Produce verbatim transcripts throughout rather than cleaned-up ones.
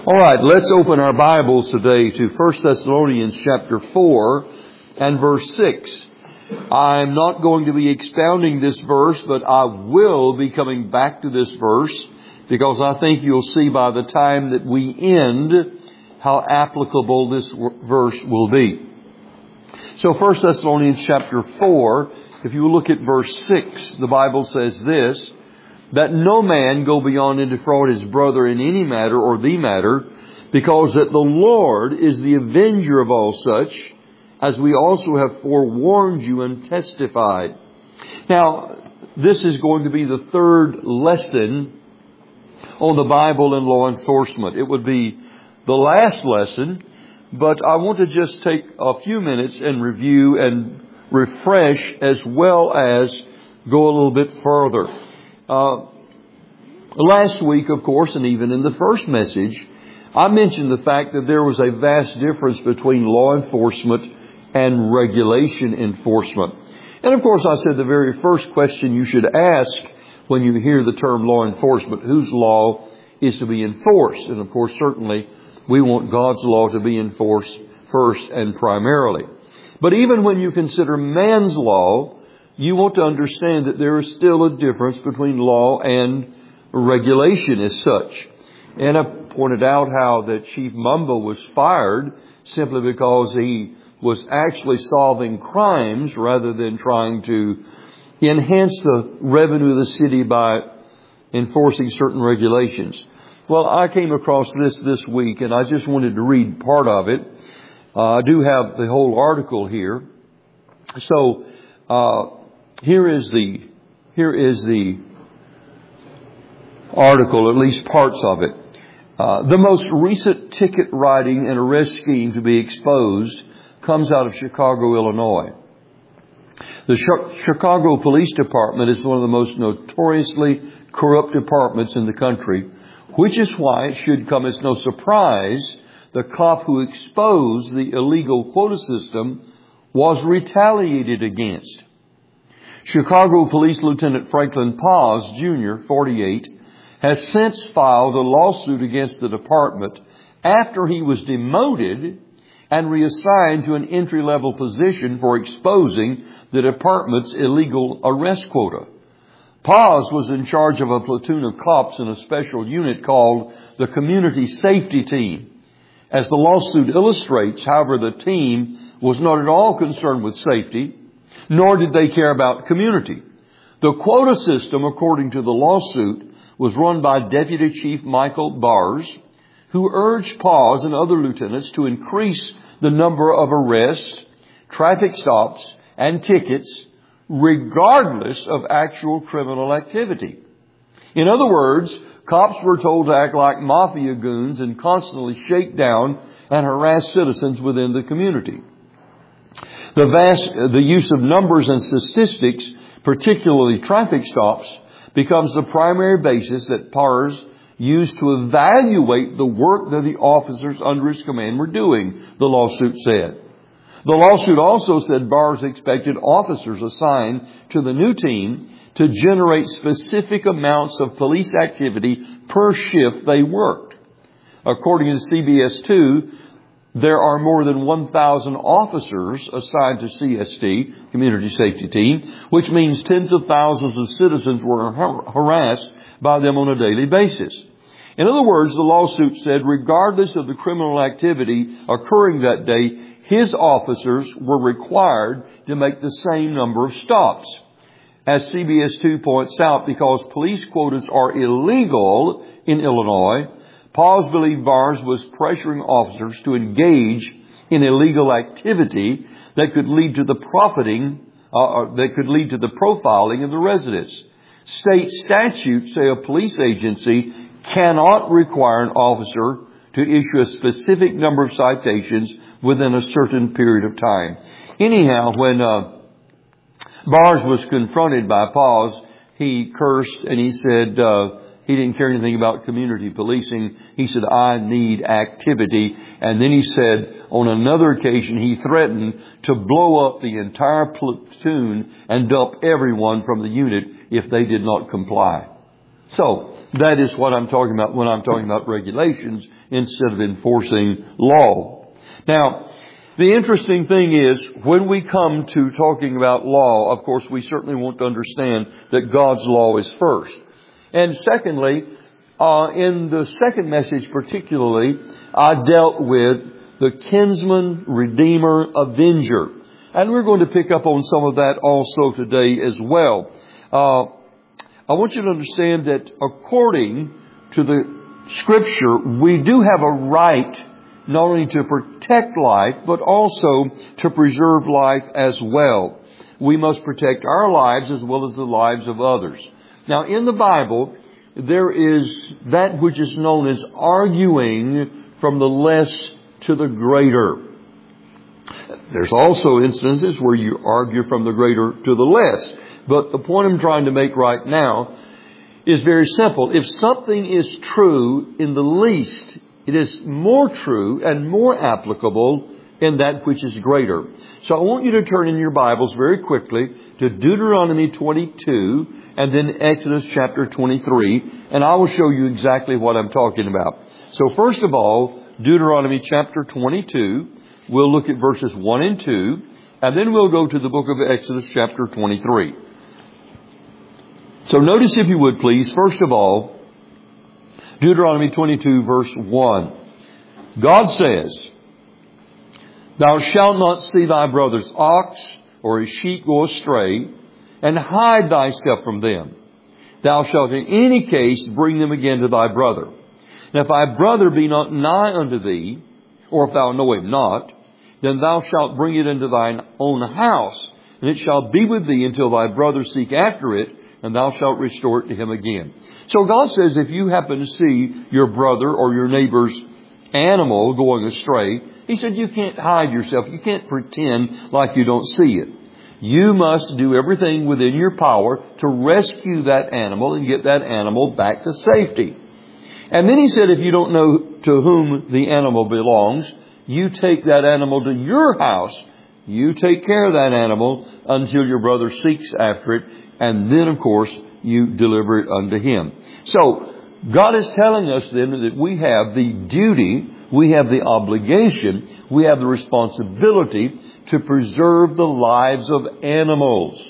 All right, let's open our Bibles today to First Thessalonians chapter four and verse six. I'm not going to be expounding this verse, but I will be coming back to this verse because I think you'll see by the time that we end how applicable this verse will be. So First Thessalonians chapter four, if you look at verse six, the Bible says this, that no man go beyond and defraud his brother in any matter or the matter, because that the Lord is the avenger of all such, as we also have forewarned you and testified. Now, this is going to be the third lesson on the Bible and law enforcement. It would be the last lesson, but I want to just take a few minutes and review and refresh as well as go a little bit further. Uh, last week, of course, and even in the first message, I mentioned the fact that there was a vast difference between law enforcement and regulation enforcement. And of course, I said the very first question you should ask when you hear the term law enforcement, whose law is to be enforced? And of course, certainly, we want God's law to be enforced first and primarily. But even when you consider man's law, you want to understand that there is still a difference between law and regulation as such. And I pointed out how that Chief Mumbo was fired simply because he was actually solving crimes rather than trying to enhance the revenue of the city by enforcing certain regulations. Well, I came across this this week, and I just wanted to read part of it. Uh, I do have the whole article here. So, uh, Here is the, here is the article, at least parts of it. Uh, the most recent ticket writing and arrest scheme to be exposed comes out of Chicago, Illinois. The Ch- Chicago Police Department is one of the most notoriously corrupt departments in the country, which is why it should come as no surprise the cop who exposed the illegal quota system was retaliated against. Chicago Police Lieutenant Franklin Paz, Junior, forty-eight, has since filed a lawsuit against the department after he was demoted and reassigned to an entry-level position for exposing the department's illegal arrest quota. Paz was in charge of a platoon of cops in a special unit called the Community Safety Team. As the lawsuit illustrates, however, the team was not at all concerned with safety, nor did they care about community. The quota system, according to the lawsuit, was run by Deputy Chief Michael Bars, who urged Paz and other lieutenants to increase the number of arrests, traffic stops, and tickets, regardless of actual criminal activity. In other words, cops were told to act like mafia goons and constantly shake down and harass citizens within the community. The vast, the use of numbers and statistics, particularly traffic stops, becomes the primary basis that Pars used to evaluate the work that the officers under his command were doing, the lawsuit said. The lawsuit also said Bars expected officers assigned to the new team to generate specific amounts of police activity per shift they worked. According to C B S two, there are more than one thousand officers assigned to C S T, Community Safety Team, which means tens of thousands of citizens were har- harassed by them on a daily basis. In other words, the lawsuit said regardless of the criminal activity occurring that day, his officers were required to make the same number of stops. As C B S two points out, because police quotas are illegal in Illinois, Paz believed Bars was pressuring officers to engage in illegal activity that could lead to the profiting, uh, that could lead to the profiling of the residents. State statutes say a police agency cannot require an officer to issue a specific number of citations within a certain period of time. Anyhow, when uh, Bars was confronted by Paz, he cursed and he said, uh, He didn't care anything about community policing. He said, I need activity. And then he said, on another occasion, he threatened to blow up the entire platoon and dump everyone from the unit if they did not comply. So, That is what I'm talking about when I'm talking about regulations instead of enforcing law. Now, the interesting thing is, when we come to talking about law, of course, we certainly want to understand that God's law is first. And secondly, uh, in the second message particularly, I dealt with the kinsman, redeemer, avenger. And we're going to pick up on some of that also today as well. Uh, I want you to understand that according to the Scripture, we do have a right not only to protect life, but also to preserve life as well. We must protect our lives as well as the lives of others. Now, in the Bible, there is that which is known as arguing from the less to the greater. There's also instances where you argue from the greater to the less. But the point I'm trying to make right now is very simple. If something is true in the least, it is more true and more applicable in that which is greater. So I want you to turn in your Bibles very quickly to Deuteronomy twenty-two and then Exodus chapter twenty-three, and I will show you exactly what I'm talking about. So first of all, Deuteronomy chapter twenty-two, we'll look at verses one and two, and then we'll go to the book of Exodus chapter twenty-three. So notice, if you would please, first of all, Deuteronomy twenty-two verse one. God says, "Thou shalt not see thy brother's ox or his sheep go astray, and hide thyself from them. Thou shalt in any case bring them again to thy brother. And if thy brother be not nigh unto thee, or if thou know him not, then thou shalt bring it into thine own house, and it shall be with thee until thy brother seek after it, and thou shalt restore it to him again." So God says, if you happen to see your brother or your neighbor's animal going astray, He said you can't hide yourself. You can't pretend like you don't see it. You must do everything within your power to rescue that animal and get that animal back to safety. And then He said, if you don't know to whom the animal belongs, you take that animal to your house. You take care of that animal until your brother seeks after it. And then, of course, you deliver it unto him. So, God is telling us then that we have the duty, we have the obligation, we have the responsibility to preserve the lives of animals.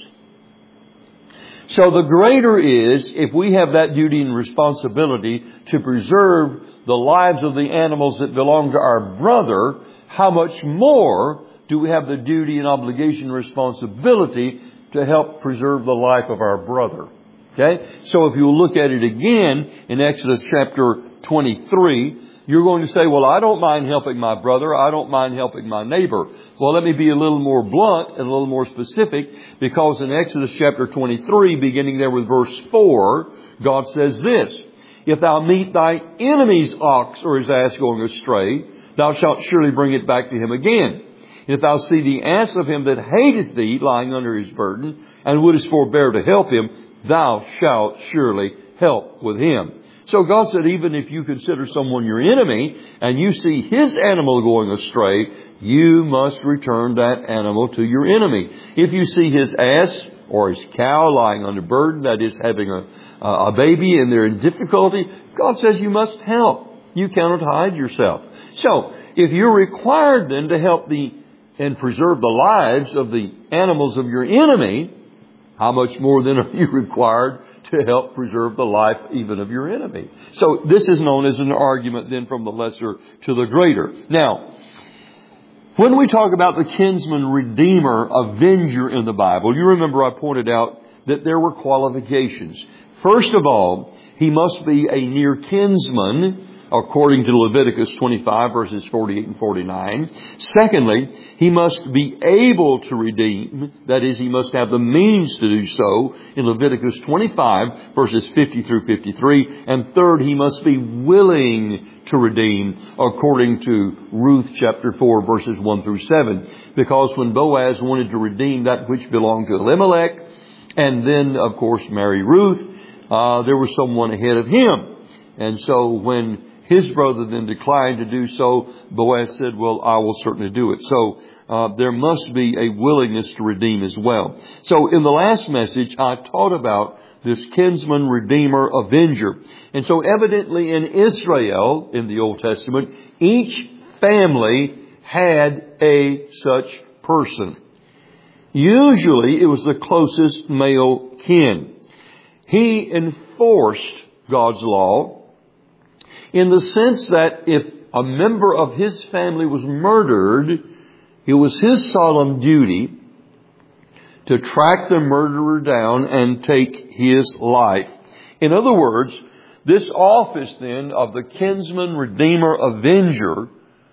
So the greater is, if we have that duty and responsibility to preserve the lives of the animals that belong to our brother, how much more do we have the duty and obligation and responsibility to help preserve the life of our brother? Okay? So if you look at it again in Exodus chapter twenty-three, you're going to say, well, I don't mind helping my brother. I don't mind helping my neighbor. Well, let me be a little more blunt and a little more specific, because in Exodus chapter twenty-three, beginning there with verse four, God says this: "If thou meet thy enemy's ox or his ass going astray, thou shalt surely bring it back to him again. If thou see the ass of him that hateth thee lying under his burden, and wouldest forbear to help him, thou shalt surely help with him." So God said, even if you consider someone your enemy, and you see his animal going astray, you must return that animal to your enemy. If you see his ass or his cow lying under burden, that is having a, a baby and they're in difficulty, God says you must help. You cannot hide yourself. So, if you're required then to help the and preserve the lives of the animals of your enemy, how much more then are you required to help preserve the life even of your enemy? So this is known as an argument then from the lesser to the greater. Now, when we talk about the kinsman, redeemer, avenger in the Bible, you remember I pointed out that there were qualifications. First of all, he must be a near kinsman, according to Leviticus twenty-five, verses forty-eight and forty-nine. Secondly, he must be able to redeem. That is, he must have the means to do so, in Leviticus twenty-five, verses fifty through fifty-three. And third, he must be willing to redeem, according to Ruth chapter four, verses one through seven. Because when Boaz wanted to redeem that which belonged to Elimelech, and then, of course, marry Ruth, uh, there was someone ahead of him. And so when his brother then declined to do so, Boaz said, well, I will certainly do it. So uh, there must be a willingness to redeem as well. So in the last message, I taught about this kinsman, redeemer, avenger. And so evidently in Israel, in the Old Testament, each family had a such person. Usually it was the closest male kin. He enforced God's law in the sense that if a member of his family was murdered, it was his solemn duty to track the murderer down and take his life. In other words, this office then of the kinsman, redeemer, avenger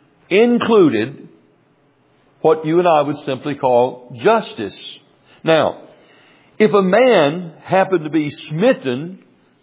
included what you and I would simply call justice. Now, if a man happened to be smitten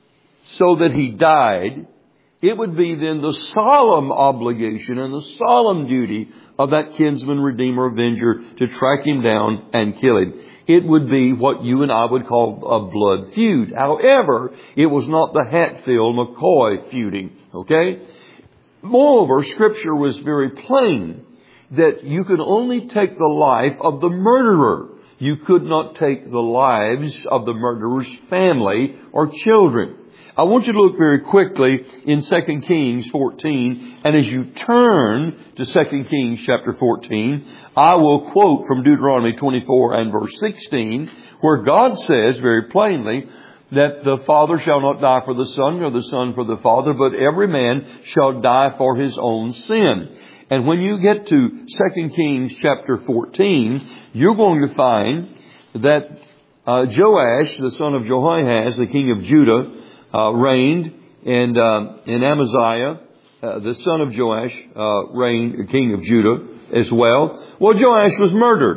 so that he died, it would be then the solemn obligation and the solemn duty of that kinsman, redeemer, avenger to track him down and kill him. It would be what you and I would call a blood feud. However, it was not the Hatfield-McCoy feuding. Okay? Moreover, Scripture was very plain that you could only take the life of the murderer. You could not take the lives of the murderer's family or children. I want you to look very quickly in Second Kings fourteen. And as you turn to Second Kings chapter fourteen, I will quote from Deuteronomy twenty-four and verse sixteen, where God says very plainly that the father shall not die for the son, nor the son for the father, but every man shall die for his own sin. And when you get to Second Kings chapter fourteen, you're going to find that uh, Joash, the son of Jehoahaz, the king of Judah, Uh, reigned, and uh, and Amaziah, uh, the son of Joash, uh, reigned, king of Judah as well. Well, Joash was murdered.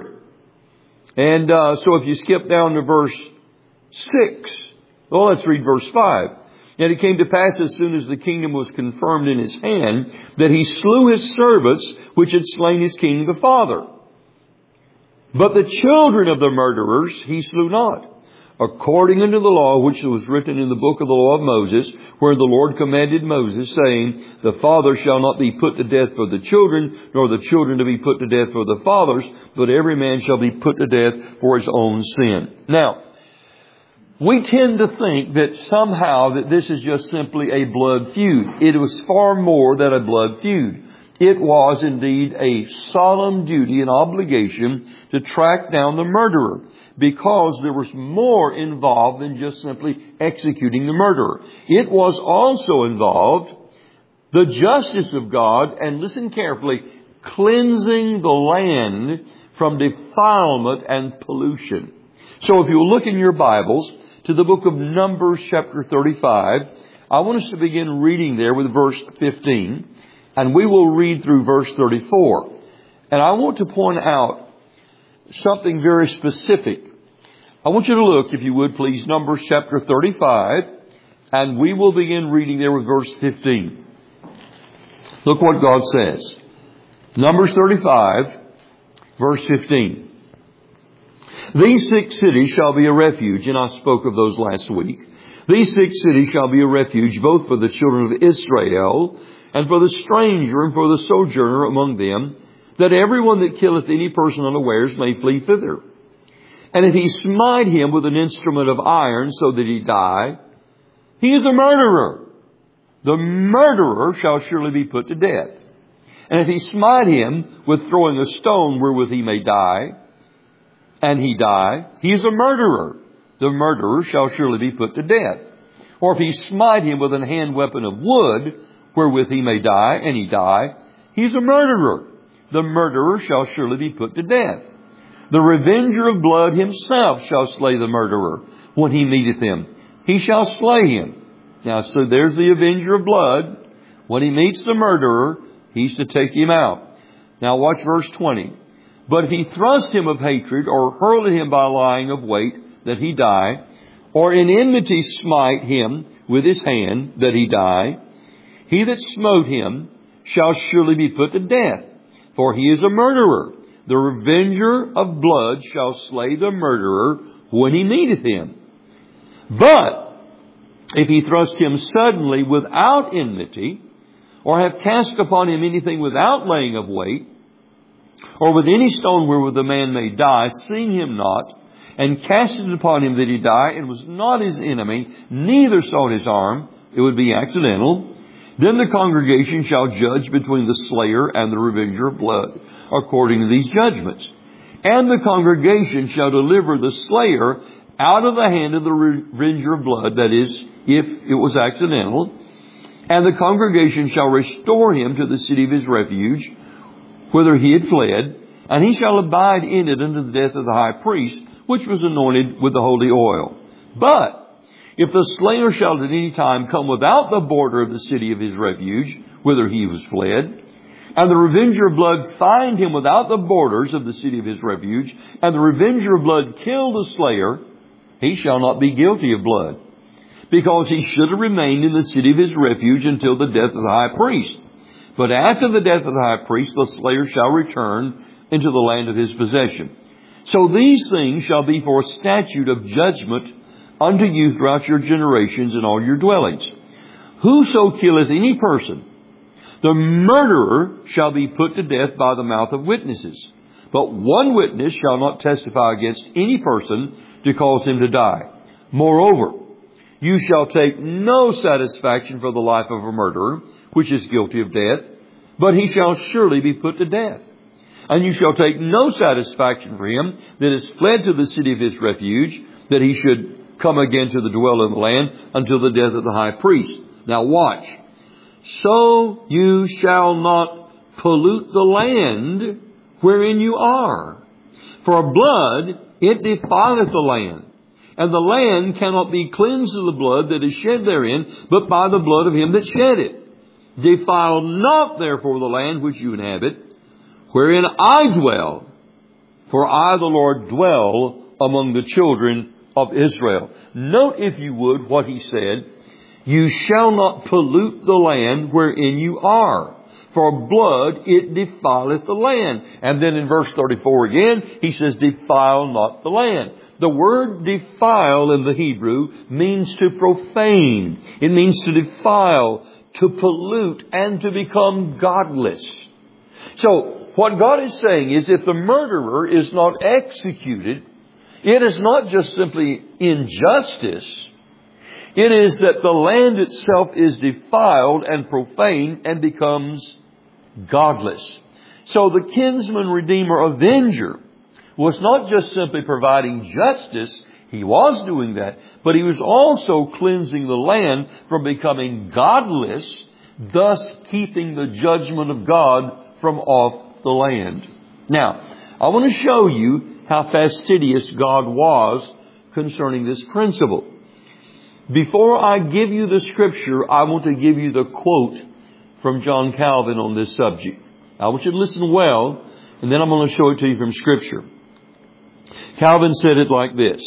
And uh, so if you skip down to verse six, well, let's read verse five. And it came to pass as soon as the kingdom was confirmed in his hand, that he slew his servants which had slain his king the father. But the children of the murderers he slew not, according unto the law which was written in the book of the law of Moses, where the Lord commanded Moses, saying, the father shall not be put to death for the children, nor the children to be put to death for the fathers, but every man shall be put to death for his own sin. Now, we tend to think that somehow that this is just simply a blood feud. It was far more than a blood feud. It was indeed a solemn duty and obligation to track down the murderer, because there was more involved than just simply executing the murderer. It was also involved the justice of God, and listen carefully, cleansing the land from defilement and pollution. So if you'll look in your Bibles to the book of Numbers chapter thirty-five, I want us to begin reading there with verse fifteen, and we will read through verse thirty-four. And I want to point out something very specific. I want you to look, if you would please, Numbers chapter thirty-five, and we will begin reading there with verse fifteen. Look what God says. Numbers thirty-five, verse fifteen. These six cities shall be a refuge, and I spoke of those last week. These six cities shall be a refuge both for the children of Israel and for the stranger and for the sojourner among them, that everyone that killeth any person unawares may flee thither. And if he smite him with an instrument of iron so that he die, he is a murderer. The murderer shall surely be put to death. And if he smite him with throwing a stone wherewith he may die, and he die, he is a murderer. The murderer shall surely be put to death. Or if he smite him with an hand weapon of wood, wherewith he may die, and he die, he is a murderer. The murderer shall surely be put to death. The revenger of blood himself shall slay the murderer when he meeteth him. He shall slay him. Now, so there's the avenger of blood. When he meets the murderer, he's to take him out. Now watch verse twenty. But if he thrust him of hatred, or hurl at him by lying of weight, that he die, or in enmity smite him with his hand, that he die, he that smote him shall surely be put to death, for he is a murderer. The revenger of blood shall slay the murderer when he meeteth him. But if he thrust him suddenly without enmity, or have cast upon him anything without laying of weight, or with any stone wherewith the man may die, seeing him not, and cast it upon him that he die, and was not his enemy, neither sought his harm, it would be accidental, then the congregation shall judge between the slayer and the revenger of blood, according to these judgments. And the congregation shall deliver the slayer out of the hand of the revenger of blood, that is, if it was accidental. And the congregation shall restore him to the city of his refuge, whither he had fled, and he shall abide in it unto the death of the high priest, which was anointed with the holy oil. But if the slayer shall at any time come without the border of the city of his refuge, whither he was fled, and the revenger of blood find him without the borders of the city of his refuge, and the revenger of blood kill the slayer, he shall not be guilty of blood, because he should have remained in the city of his refuge until the death of the high priest. But after the death of the high priest, the slayer shall return into the land of his possession. So these things shall be for a statute of judgment unto you throughout your generations in all your dwellings. Whoso killeth any person, the murderer shall be put to death by the mouth of witnesses. But one witness shall not testify against any person to cause him to die. Moreover, you shall take no satisfaction for the life of a murderer, which is guilty of death, but he shall surely be put to death. And you shall take no satisfaction for him that is fled to the city of his refuge, that he should come again to the dwell of the land until the death of the high priest. Now watch. So you shall not pollute the land wherein you are. For blood, it defileth the land. And the land cannot be cleansed of the blood that is shed therein, but by the blood of him that shed it. Defile not therefore the land which you inhabit, wherein I dwell. For I, the Lord, dwell among the children of Israel. Note, if you would, what he said. You shall not pollute the land wherein you are. For blood, it defileth the land. And then in verse thirty-four again, he says, defile not the land. The word defile in the Hebrew means to profane. It means to defile, to pollute, and to become godless. So, what God is saying is, if the murderer is not executed, it is not just simply injustice. It is that the land itself is defiled and profane and becomes godless. So the kinsman, redeemer, avenger was not just simply providing justice. He was doing that. But he was also cleansing the land from becoming godless, thus keeping the judgment of God from off the land. Now, I want to show you how fastidious God was concerning this principle. Before I give you the scripture, I want to give you the quote from John Calvin on this subject. I want you to listen well, and then I'm going to show it to you from scripture. Calvin said it like this.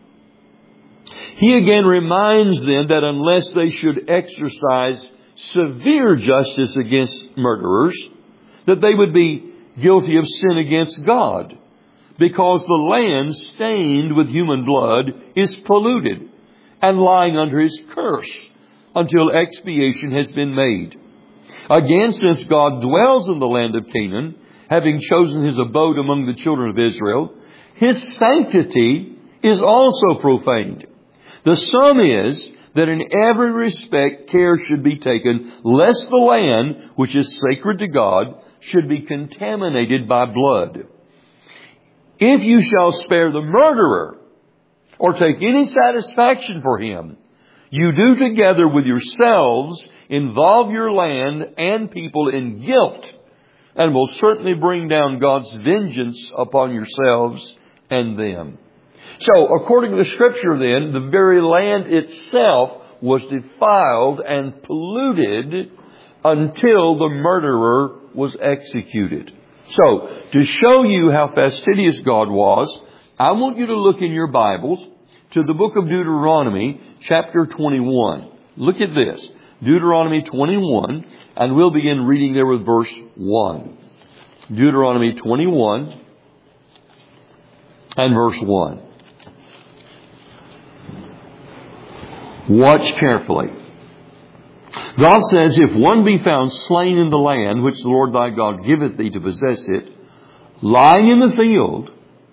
He again reminds them that unless they should exercise severe justice against murderers, that they would be guilty of sin against God, because the land stained with human blood is polluted and lying under his curse until expiation has been made. Again, since God dwells in the land of Canaan, having chosen his abode among the children of Israel, his sanctity is also profaned. The sum is that in every respect care should be taken, lest the land, which is sacred to God, should be contaminated by blood. If you shall spare the murderer, or take any satisfaction for him, you do together with yourselves involve your land and people in guilt, and will certainly bring down God's vengeance upon yourselves and them. So, according to the scripture then, the very land itself was defiled and polluted until the murderer was executed. So, to show you how fastidious God was, I want you to look in your Bibles to the book of Deuteronomy, chapter twenty-one. Look at this. Deuteronomy twenty-one, and we'll begin reading there with verse one. Deuteronomy twenty-one and verse one. Watch carefully. God says, if one be found slain in the land which the Lord thy God giveth thee to possess it, lying in the field,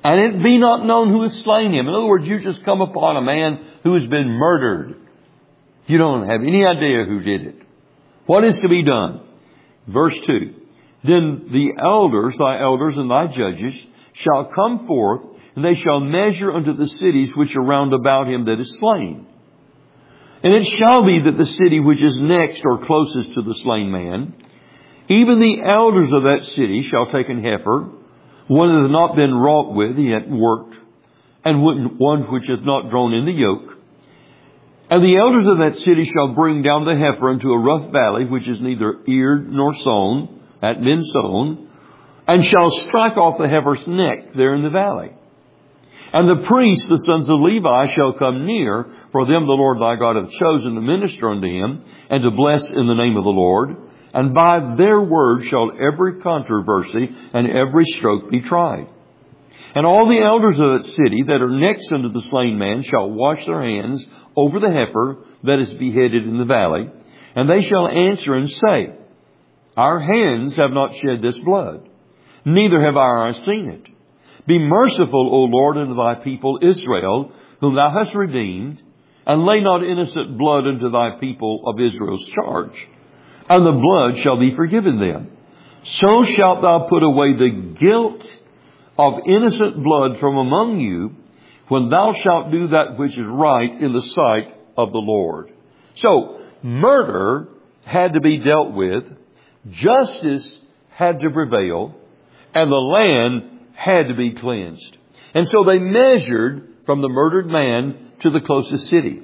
and it be not known who has slain him. In other words, you just come upon a man who has been murdered. You don't have any idea who did it. What is to be done? Verse two. Then the elders, thy elders and thy judges, shall come forth, and they shall measure unto the cities which are round about him that is slain. And it shall be that the city which is next or closest to the slain man, even the elders of that city shall take an heifer, one that hath not been wrought with, yet worked, and one which hath not drawn in the yoke. And the elders of that city shall bring down the heifer into a rough valley, which is neither eared nor sown, hath been sown, and shall strike off the heifer's neck there in the valley. And the priests, the sons of Levi, shall come near, for them the Lord thy God hath chosen to minister unto him, and to bless in the name of the Lord. And by their word shall every controversy and every stroke be tried. And all the elders of that city that are next unto the slain man shall wash their hands over the heifer that is beheaded in the valley. And they shall answer and say, Our hands have not shed this blood, neither have our eyes seen it. Be merciful, O Lord, unto thy people Israel, whom thou hast redeemed, and lay not innocent blood unto thy people of Israel's charge. And the blood shall be forgiven them. So shalt thou put away the guilt of innocent blood from among you, when thou shalt do that which is right in the sight of the Lord. So, murder had to be dealt with, justice had to prevail, and the land had to be cleansed. And so they measured from the murdered man to the closest city.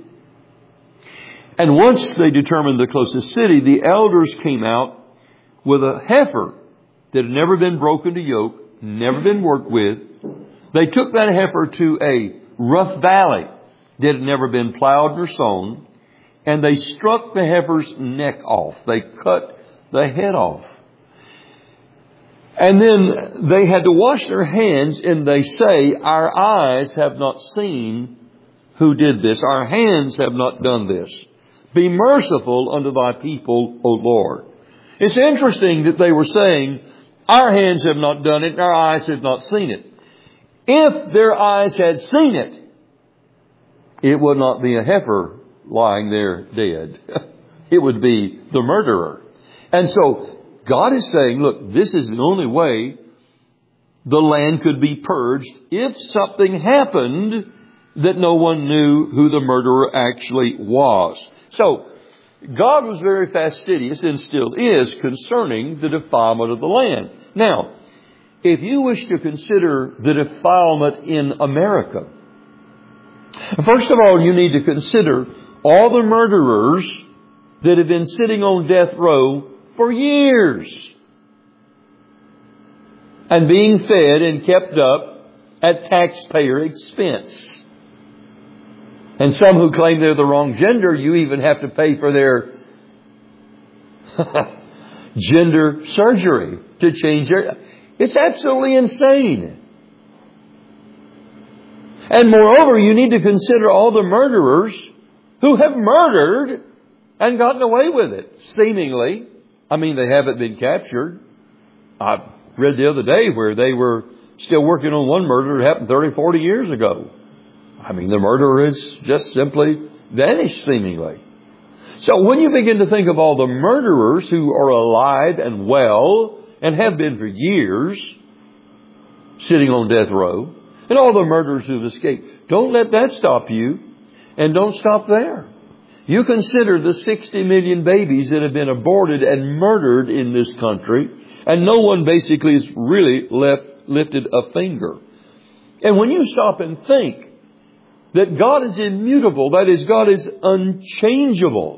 And once they determined the closest city, the elders came out with a heifer that had never been broken to yoke, never been worked with. They took that heifer to a rough valley that had never been plowed nor sown, and they struck the heifer's neck off. They cut the head off. And then they had to wash their hands, and they say, Our eyes have not seen who did this. Our hands have not done this. Be merciful unto thy people, O Lord. It's interesting that they were saying, Our hands have not done it, and our eyes have not seen it. If their eyes had seen it, it would not be a heifer lying there dead. It would be the murderer. And so God is saying, look, this is the only way the land could be purged if something happened that no one knew who the murderer actually was. So, God was very fastidious, and still is, concerning the defilement of the land. Now, if you wish to consider the defilement in America, first of all, you need to consider all the murderers that have been sitting on death row for years and being fed and kept up at taxpayer expense. And some who claim they're the wrong gender, you even have to pay for their gender surgery to change their... It's absolutely insane. And moreover, you need to consider all the murderers who have murdered and gotten away with it, seemingly. I mean, they haven't been captured. I read the other day where they were still working on one murder that happened thirty, forty years ago. I mean, the murderer has just simply vanished, seemingly. So when you begin to think of all the murderers who are alive and well and have been for years sitting on death row, and all the murderers who've escaped, don't let that stop you, and don't stop there. You consider the sixty million babies that have been aborted and murdered in this country, and no one basically has really left, lifted a finger. And when you stop and think that God is immutable, that is, God is unchangeable.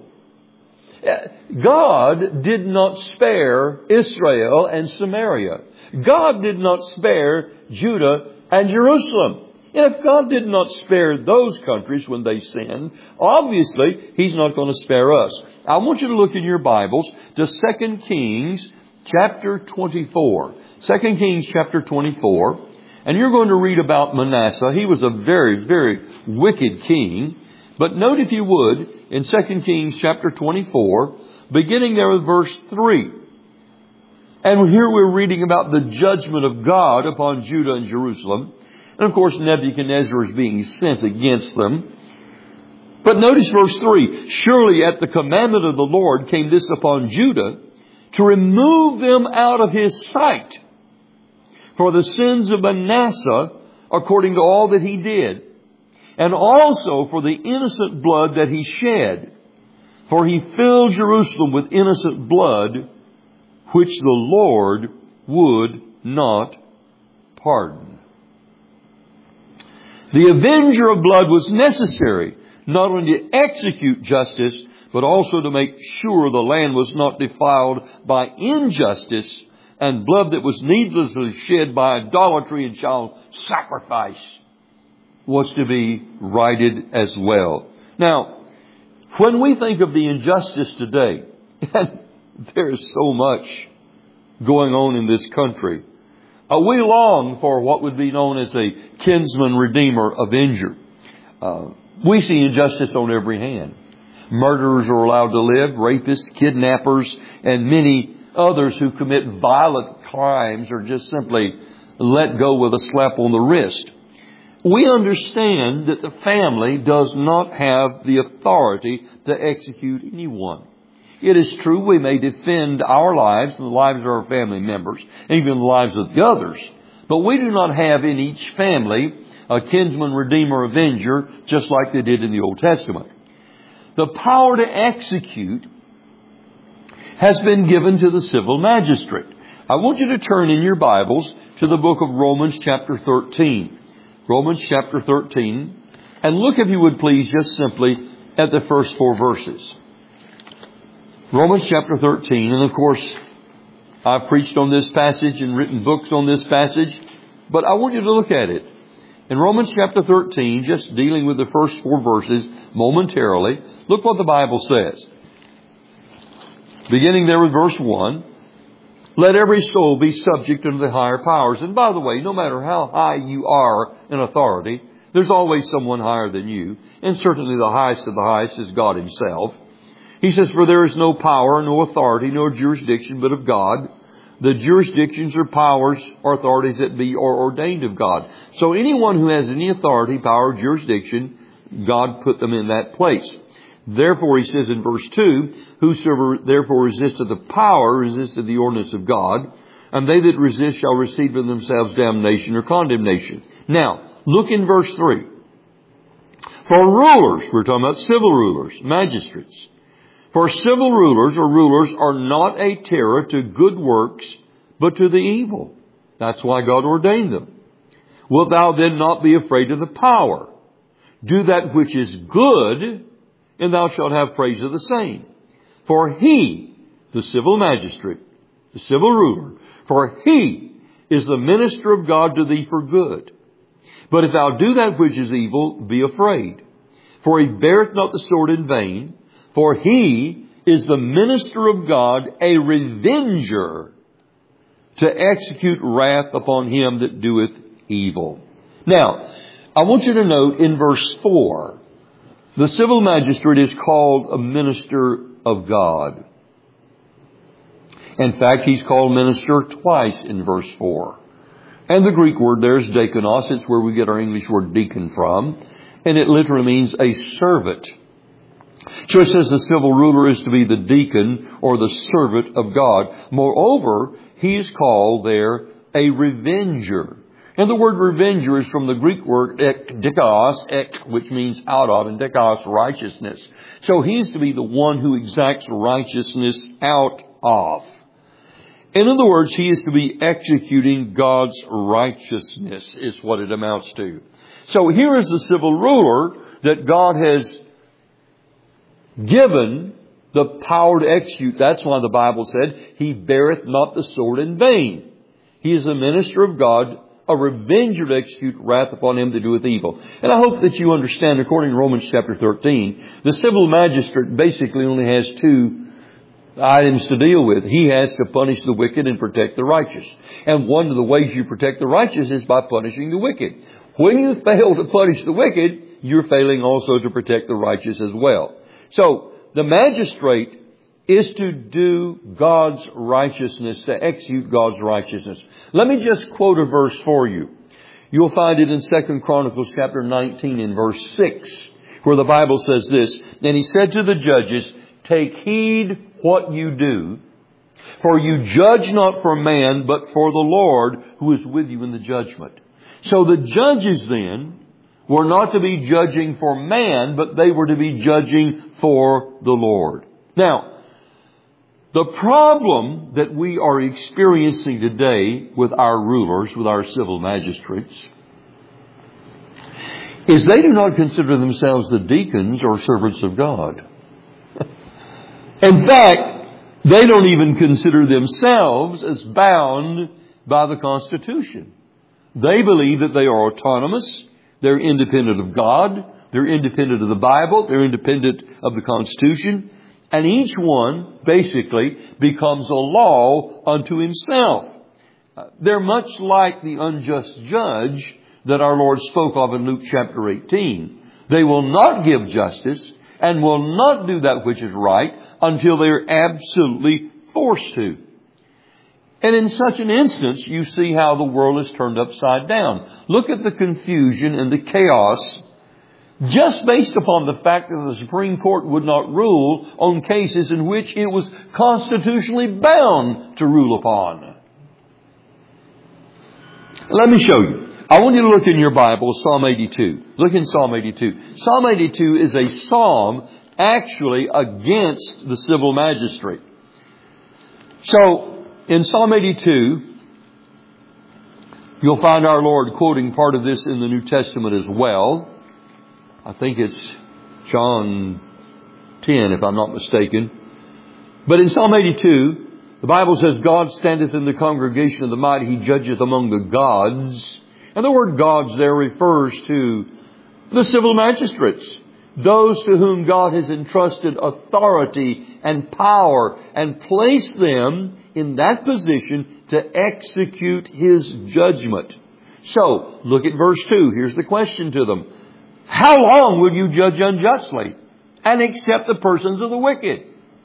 God did not spare Israel and Samaria. God did not spare Judah and Jerusalem. And if God did not spare those countries when they sinned, obviously He's not going to spare us. I want you to look in your Bibles to Second Kings chapter twenty-four. Second Kings chapter twenty-four. And you're going to read about Manasseh. He was a very, very wicked king. But note, if you would, in Second Kings chapter twenty-four, beginning there with verse three. And here we're reading about the judgment of God upon Judah and Jerusalem. And of course, Nebuchadnezzar is being sent against them. But notice verse three. Surely at the commandment of the Lord came this upon Judah, to remove them out of his sight for the sins of Manasseh, according to all that he did, and also for the innocent blood that he shed. For he filled Jerusalem with innocent blood, which the Lord would not pardon. The avenger of blood was necessary, not only to execute justice, but also to make sure the land was not defiled by injustice and blood that was needlessly shed by idolatry and child sacrifice was to be righted as well. Now, when we think of the injustice today, and there is so much going on in this country, uh, we long for what would be known as a kinsman, redeemer, avenger. Uh, we see injustice on every hand. Murderers are allowed to live, rapists, kidnappers, and many others who commit violent crimes are just simply let go with a slap on the wrist. We understand that the family does not have the authority to execute anyone. It is true we may defend our lives and the lives of our family members, and even the lives of the others. But we do not have in each family a kinsman, redeemer, avenger, just like they did in the Old Testament. The power to execute has been given to the civil magistrate. I want you to turn in your Bibles to the book of Romans chapter thirteen. Romans chapter thirteen. And look, if you would please, just simply at the first four verses. Romans chapter thirteen. And of course, I've preached on this passage and written books on this passage, but I want you to look at it. In Romans chapter thirteen, just dealing with the first four verses momentarily, look what the Bible says. Beginning there with verse one, let every soul be subject unto the higher powers. And by the way, no matter how high you are in authority, there's always someone higher than you. And certainly the highest of the highest is God Himself. He says, for there is no power, no authority, no jurisdiction but of God. The jurisdictions or powers or authorities that be are ordained of God. So anyone who has any authority, power, jurisdiction, God put them in that place. Therefore, he says in verse two, whosoever therefore resisteth the power, resisteth the ordinance of God, and they that resist shall receive in themselves damnation or condemnation. Now, look in verse three. For rulers, we're talking about civil rulers, magistrates. For civil rulers or rulers are not a terror to good works, but to the evil. That's why God ordained them. Wilt thou then not be afraid of the power? Do that which is good, and thou shalt have praise of the same. For he, the civil magistrate, the civil ruler, for he is the minister of God to thee for good. But if thou do that which is evil, be afraid. For he beareth not the sword in vain, for he is the minister of God, a revenger, to execute wrath upon him that doeth evil. Now, I want you to note in verse four, the civil magistrate is called a minister of God. In fact, he's called minister twice in verse four. And the Greek word there is diakonos. It's where we get our English word deacon from. And it literally means a servant. So it says the civil ruler is to be the deacon or the servant of God. Moreover, he is called there a revenger. And the word revenger is from the Greek word ek, dikos, ek, which means out of, and dikos, righteousness. So he is to be the one who exacts righteousness out of. In other words, he is to be executing God's righteousness, is what it amounts to. So here is the civil ruler that God has given the power to execute. That's why the Bible said, he beareth not the sword in vain. He is a minister of God, a revenger to execute wrath upon him that doeth evil. And I hope that you understand, according to Romans chapter thirteen, the civil magistrate basically only has two items to deal with. He has to punish the wicked and protect the righteous. And one of the ways you protect the righteous is by punishing the wicked. When you fail to punish the wicked, you're failing also to protect the righteous as well. So, the magistrate is to do God's righteousness, to execute God's righteousness. Let me just quote a verse for you. You'll find it in Second Chronicles chapter nineteen in verse six, where the Bible says this, "And he said to the judges, take heed what you do, for you judge not for man, but for the Lord who is with you in the judgment." So the judges then were not to be judging for man, but they were to be judging for the Lord. Now, the problem that we are experiencing today with our rulers, with our civil magistrates, is they do not consider themselves the deacons or servants of God. In fact, they don't even consider themselves as bound by the Constitution. They believe that they are autonomous, they're independent of God, they're independent of the Bible, they're independent of the Constitution, and each one basically becomes a law unto himself. They're much like the unjust judge that our Lord spoke of in Luke chapter eighteen. They will not give justice and will not do that which is right until they are absolutely forced to. And in such an instance, you see how the world is turned upside down. Look at the confusion and the chaos just based upon the fact that the Supreme Court would not rule on cases in which it was constitutionally bound to rule upon. Let me show you. I want you to look in your Bible, Psalm eighty-two. Look in Psalm eighty-two. Psalm eighty-two is a psalm actually against the civil magistrate. So, in Psalm eighty-two, you'll find our Lord quoting part of this in the New Testament as well. I think it's John ten, if I'm not mistaken. But in Psalm eighty-two, the Bible says, God standeth in the congregation of the mighty, He judgeth among the gods. And the word gods there refers to the civil magistrates, those to whom God has entrusted authority and power and placed them in that position to execute His judgment. So, look at verse two. Here's the question to them. How long will you judge unjustly and accept the persons of the wicked?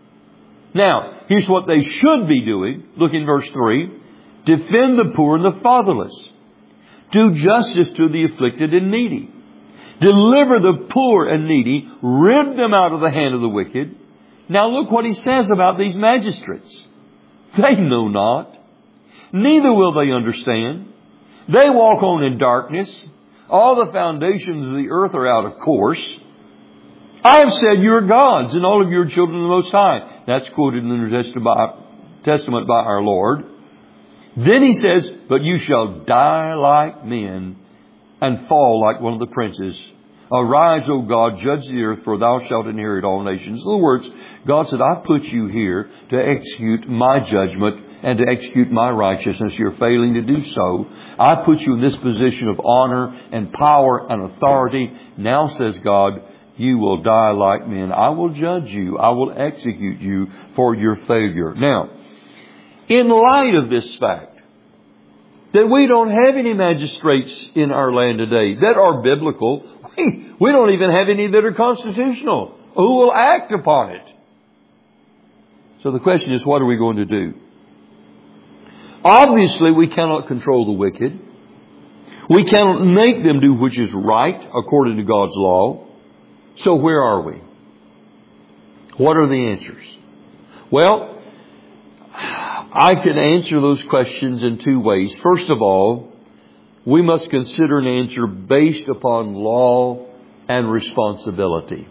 Now, here's what they should be doing. Look in verse three. Defend the poor and the fatherless. Do justice to the afflicted and needy. Deliver the poor and needy. Rid them out of the hand of the wicked. Now look what he says about these magistrates. They know not, neither will they understand. They walk on in darkness. All the foundations of the earth are out of course. I have said you are gods, and all of you are children of the Most High. That's quoted in the New Testament by our Lord. Then he says, but you shall die like men and fall like one of the princes. Arise, O God, judge the earth, for thou shalt inherit all nations. In other words, God said, I put you here to execute my judgment and to execute my righteousness. You're failing to do so. I put you in this position of honor and power and authority. Now, says God, you will die like men. I will judge you. I will execute you for your failure. Now, in light of this fact, that we don't have any magistrates in our land today that are biblical, we, we don't even have any that are constitutional. Who will act upon it? So the question is, what are we going to do? Obviously, we cannot control the wicked. We cannot make them do which is right according to God's law. So where are we? What are the answers? Well, I can answer those questions in two ways. First of all, we must consider an answer based upon law and responsibility.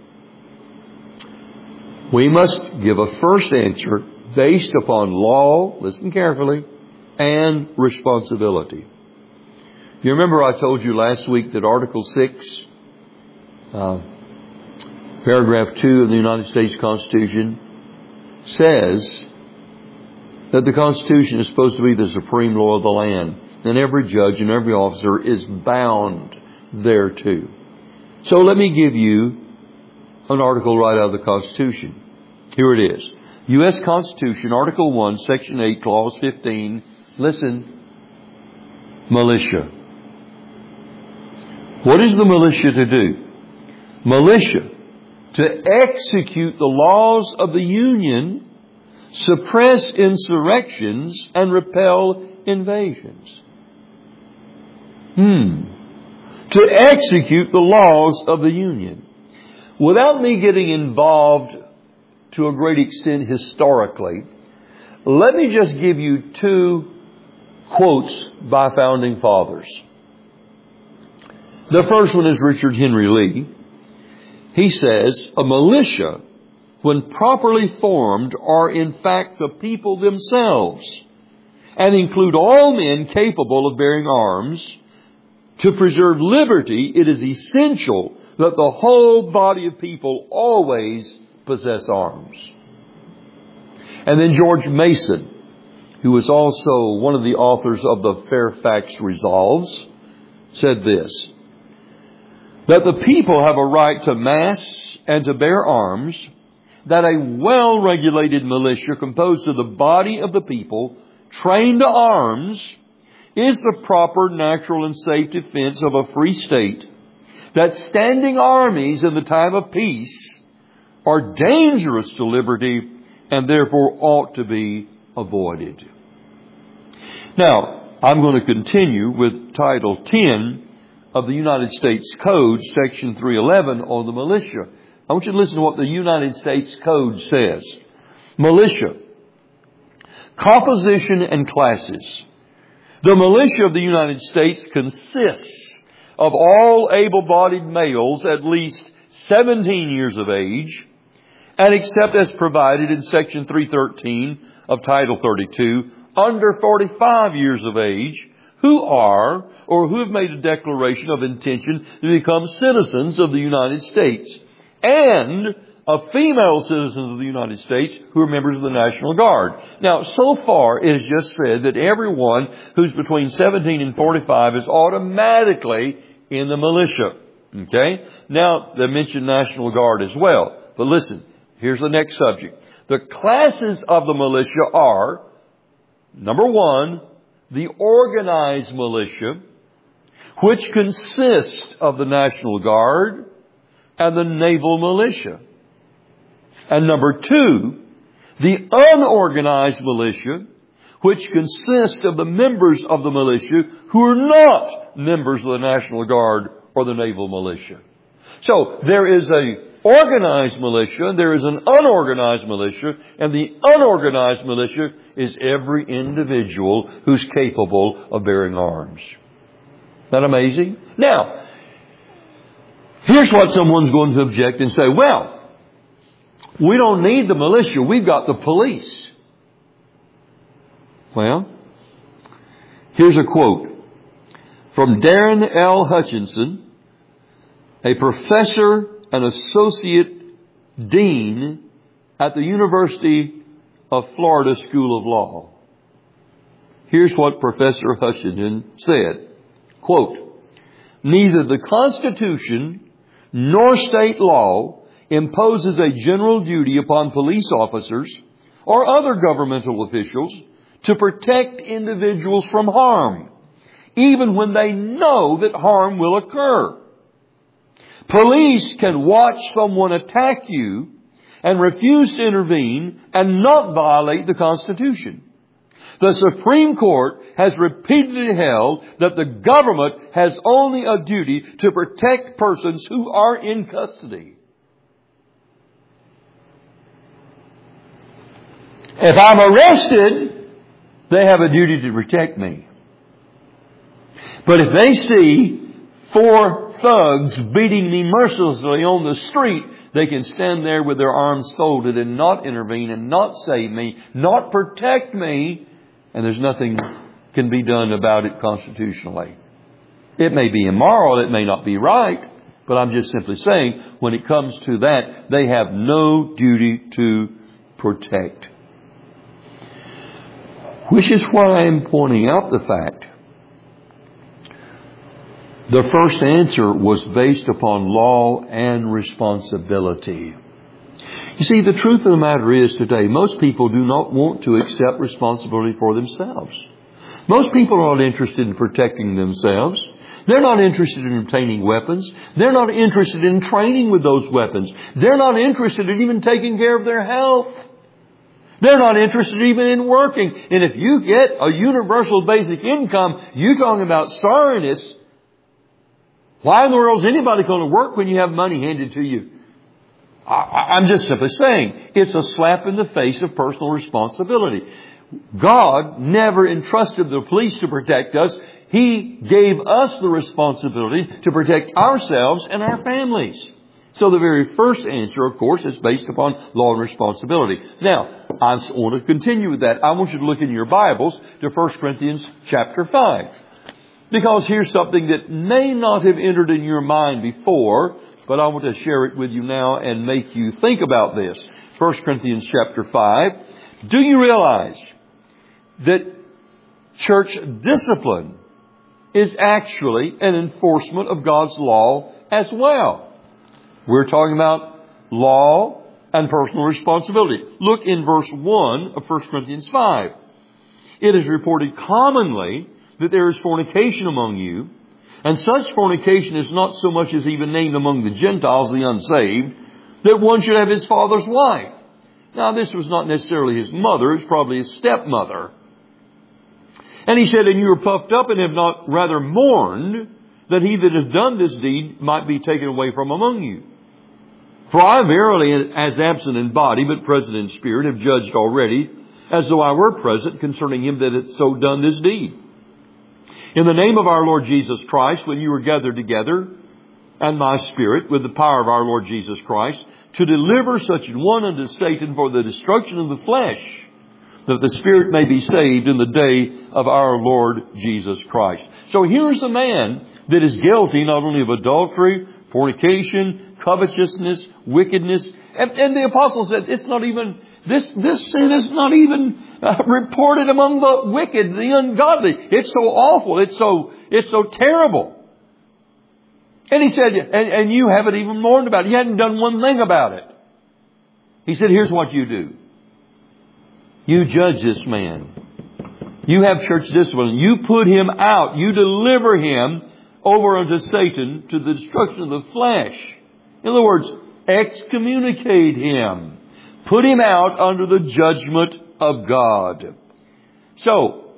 We must give a first answer based upon law, listen carefully, and responsibility. You remember I told you last week that Article six, uh, paragraph two of the United States Constitution says that the Constitution is supposed to be the supreme law of the land, and every judge and every officer is bound thereto. So let me give you an article right out of the Constitution. Here it is. U S Constitution, Article one, Section eight, Clause fifteen. Listen. Militia. What is the militia to do? Militia, to execute the laws of the Union, suppress insurrections, and repel invasions. Hmm. To execute the laws of the Union. Without me getting involved to a great extent historically, let me just give you two quotes by founding fathers. The first one is Richard Henry Lee. He says, a militia, when properly formed, are in fact the people themselves, and include all men capable of bearing arms. To preserve liberty, it is essential that the whole body of people always possess arms. And then George Mason, who was also one of the authors of the Fairfax Resolves, said this, that the people have a right to mass and to bear arms, that a well-regulated militia composed of the body of the people, trained to arms, is the proper, natural, and safe defense of a free state, that standing armies in the time of peace are dangerous to liberty and therefore ought to be avoided. Now, I'm going to continue with Title ten of the United States Code, Section three eleven on the militia. I want you to listen to what the United States Code says. Militia. Composition and classes. The militia of the United States consists of all able-bodied males at least seventeen years of age, and except as provided in Section three thirteen of Title thirty-two, under forty-five years of age, who are or who have made a declaration of intention to become citizens of the United States, and of female citizens of the United States who are members of the National Guard. Now, so far, it has just said that everyone who's between seventeen and forty-five is automatically in the militia. Okay? Now, they mentioned National Guard as well. But listen, here's the next subject. The classes of the militia are, number one, the organized militia, which consists of the National Guard and the naval militia. And number two, the unorganized militia, which consists of the members of the militia who are not members of the National Guard or the naval militia. So there is a organized militia and there is an unorganized militia, and the unorganized militia is every individual who's capable of bearing arms. Isn't that amazing? Now, here's what someone's going to object and say, well, we don't need the militia. We've got the police. Well, here's a quote from Darren L. Hutchinson, a professor and associate dean at the University of Florida School of Law. Here's what Professor Hutchinson said. Quote, neither the Constitution nor state law imposes a general duty upon police officers or other governmental officials to protect individuals from harm, even when they know that harm will occur. Police can watch someone attack you and refuse to intervene and not violate the Constitution. The Supreme Court has repeatedly held that the government has only a duty to protect persons who are in custody. If I'm arrested, they have a duty to protect me. But if they see four thugs beating me mercilessly on the street, they can stand there with their arms folded and not intervene and not save me, not protect me, and there's nothing can be done about it constitutionally. It may be immoral, it may not be right, but I'm just simply saying, when it comes to that, they have no duty to protect. Which is why I'm pointing out the fact the first answer was based upon law and responsibility. You see, the truth of the matter is today, most people do not want to accept responsibility for themselves. Most people are not interested in protecting themselves. They're not interested in obtaining weapons. They're not interested in training with those weapons. They're not interested in even taking care of their health. They're not interested even in working. And if you get a universal basic income, you're talking about sorriness Why in the world is anybody going to work when you have money handed to you? I, I'm just simply saying, it's a slap in the face of personal responsibility. God never entrusted the police to protect us. He gave us the responsibility to protect ourselves and our families. So the very first answer, of course, is based upon law and responsibility. Now, I want to continue with that. I want you to look in your Bibles to First Corinthians chapter five. Because here's something that may not have entered in your mind before, but I want to share it with you now and make you think about this. First Corinthians chapter five. Do you realize that church discipline is actually an enforcement of God's law as well? We're talking about law and personal responsibility. Look in verse one of First Corinthians five. It is reported commonly that there is fornication among you, and such fornication is not so much as even named among the Gentiles, the unsaved, that one should have his father's wife. Now, this was not necessarily his mother, it was probably his stepmother. And he said, and you are puffed up and have not rather mourned that he that hath done this deed might be taken away from among you. For I verily, as absent in body, but present in spirit, have judged already, as though I were present, concerning him that hath so done this deed. In the name of our Lord Jesus Christ, when you were gathered together, and my spirit, with the power of our Lord Jesus Christ, to deliver such an one unto Satan for the destruction of the flesh, that the spirit may be saved in the day of our Lord Jesus Christ. So here's a man that is guilty not only of adultery, fornication, covetousness, wickedness. And, and the apostle said, it's not even, this, this sin is not even uh, reported among the wicked, the ungodly. It's so awful. It's so, it's so terrible. And he said, and, and you haven't even mourned about it. You hadn't done one thing about it. He said, here's what you do. You judge this man. You have church discipline. You put him out. You deliver him over unto Satan to the destruction of the flesh. In other words, excommunicate him. Put him out under the judgment of God. So,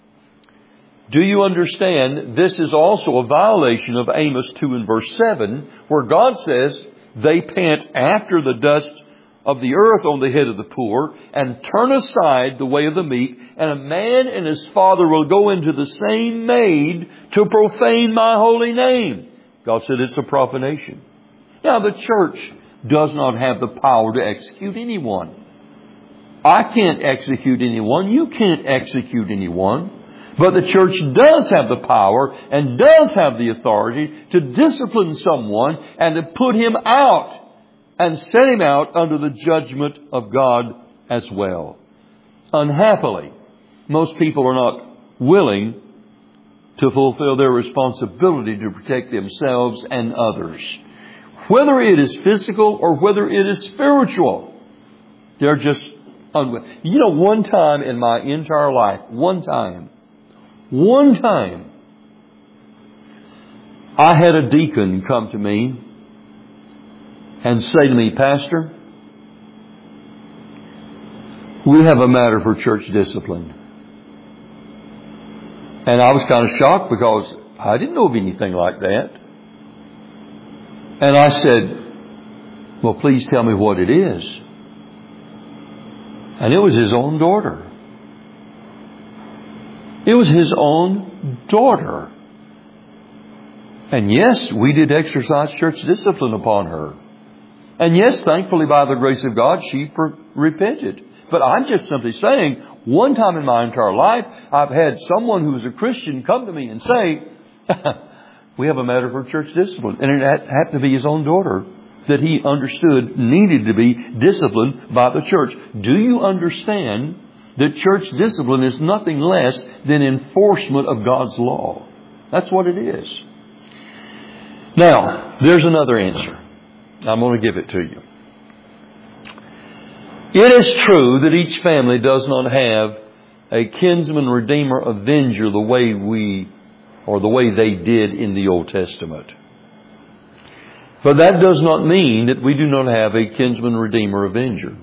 do you understand this is also a violation of Amos two and verse seven, where God says, they pant after the dust of the earth on the head of the poor, and turn aside the way of the meek, and a man and his father will go into the same maid to profane my holy name. God said it's a profanation. Now, the church does not have the power to execute anyone. I can't execute anyone. You can't execute anyone. But the church does have the power and does have the authority to discipline someone and to put him out and set him out under the judgment of God as well. Unhappily, most people are not willing to fulfill their responsibility to protect themselves and others. Whether it is physical or whether it is spiritual, they're just unwilling. You know, one time in my entire life, one time, one time, I had a deacon come to me and say to me, Pastor, we have a matter for church discipline. And I was kind of shocked because I didn't know of anything like that. And I said, well, please tell me what it is. And it was his own daughter. It was his own daughter. And yes, we did exercise church discipline upon her. And yes, thankfully, by the grace of God, she per- repented. But I'm just simply saying, one time in my entire life, I've had someone who was a Christian come to me and say, we have a matter for church discipline. And it happened to be his own daughter that he understood needed to be disciplined by the church. Do you understand that church discipline is nothing less than enforcement of God's law? That's what it is. Now, there's another answer. I'm going to give it to you. It is true that each family does not have a kinsman, redeemer, avenger the way we, or the way they did in the Old Testament. But that does not mean that we do not have a kinsman, redeemer, avenger.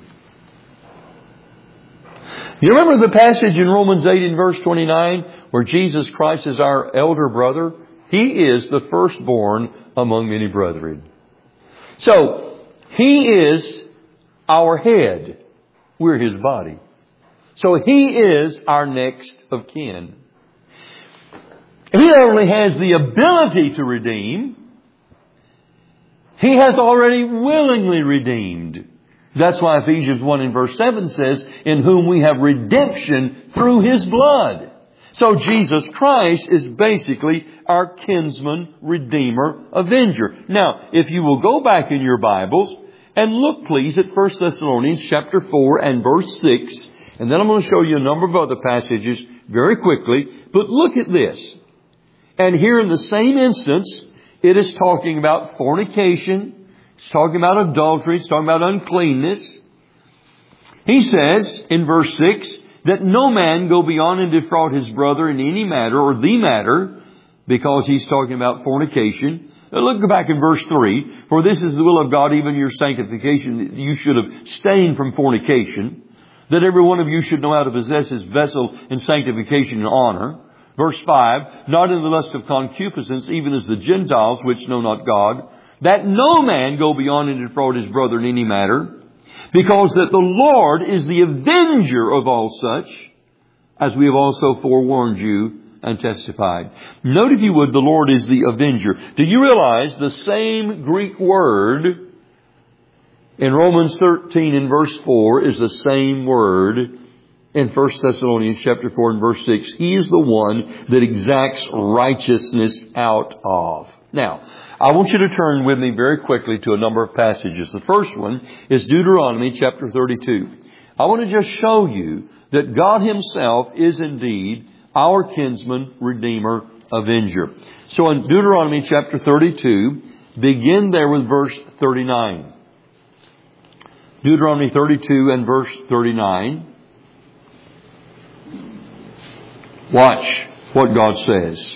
You remember the passage in Romans eight and verse twenty-nine where Jesus Christ is our elder brother? He is the firstborn among many brethren. So, He is our head. We're His body. So He is our next of kin. He not only has the ability to redeem, He has already willingly redeemed. That's why Ephesians one and verse seven says, in whom we have redemption through His blood. So Jesus Christ is basically our kinsman, redeemer, avenger. Now, if you will go back in your Bibles and look please at First Thessalonians chapter four and verse six, and then I'm going to show you a number of other passages very quickly, but look at this. And here in the same instance, it is talking about fornication. It's talking about adultery. It's talking about uncleanness. He says in verse six that no man go beyond and defraud his brother in any matter or the matter, because he's talking about fornication. Now look back in verse three. For this is the will of God, even your sanctification, that you should abstain from fornication, that every one of you should know how to possess his vessel in sanctification and honor. Verse five, not in the lust of concupiscence, even as the Gentiles which know not God, that no man go beyond and defraud his brother in any matter, because that the Lord is the avenger of all such, as we have also forewarned you and testified. Note, if you would, the Lord is the avenger. Do you realize the same Greek word in Romans thirteen and verse four is the same word in First Thessalonians chapter four and verse six? He is the one that exacts righteousness out of. Now, I want you to turn with me very quickly to a number of passages. The first one is Deuteronomy chapter thirty-two. I want to just show you that God Himself is indeed our kinsman, redeemer, avenger. So in Deuteronomy chapter thirty-two, begin there with verse thirty-nine. Deuteronomy thirty-two and verse thirty-nine. Watch what God says.